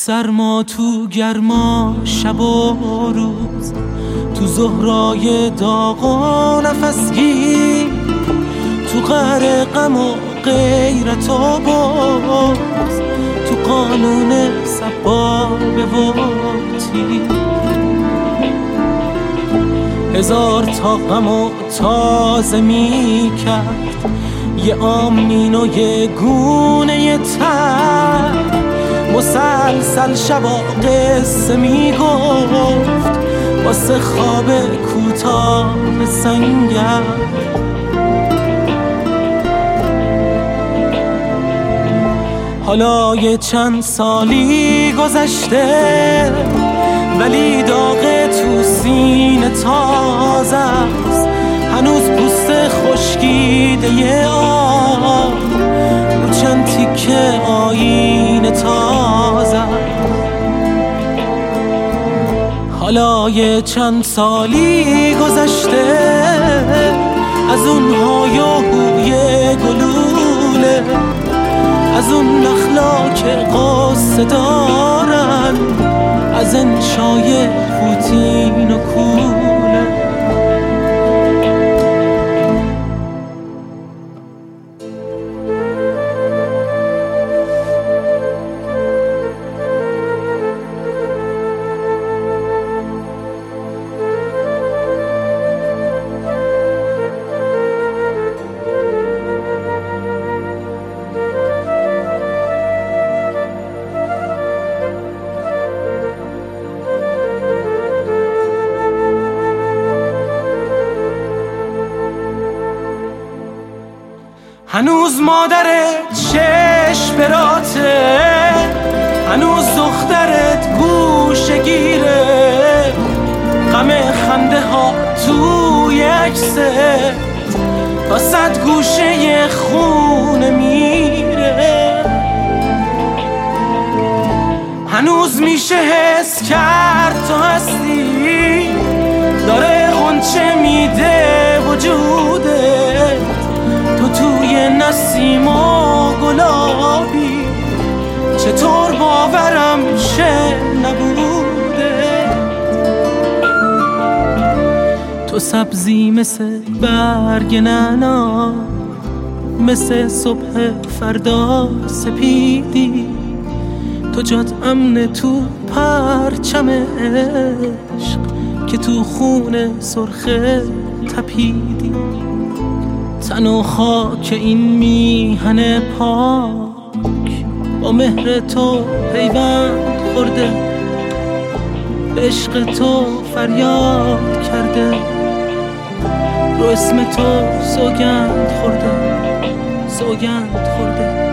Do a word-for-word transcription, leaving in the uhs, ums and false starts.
سرما تو گرما شب و روز، تو زهرای داغ و نفسگیر، تو قهر غم و غیرت و باز، تو قانون سبابه و تیر. هزار تا غم و تازه می کرد یه آمین و یه گونه تر، مسلسل شبا قصه می گفت واسه خواب کوتاه سنگر. حالا یه چند سالی گذشته ولی داغ تو سینه تازه است، هنوز پوست خشکیده ی آب رو چند تیکه آینه تازه. حالا یه چند سالی گذشته از اون های و هوی گلوله، از اون نخلا که قصه دارن، از انشای پوتین و کوله. هنوز مادرت چشم براته، هنوز دخترت گوشه گیره، غم خنده ها توی عکست تا صد گوشه خونه میره. هنوز میشه حس کرد تو هستی، داره غنچه میده وجودت، تو توی نسیم و گلابی، چطور باورم شه نبوده. تو سبزی مثل برگ نعنا، مثل صبح فردا سپیدی، تو جات امن تو پرچم عشق که تو خون سرخه تپیدی. تن و خاک این میهن پاک با مهر تو پیوند خورده، به عشق تو فریاد کرده، رو اسم تو سوگند خورده، سوگند خورده.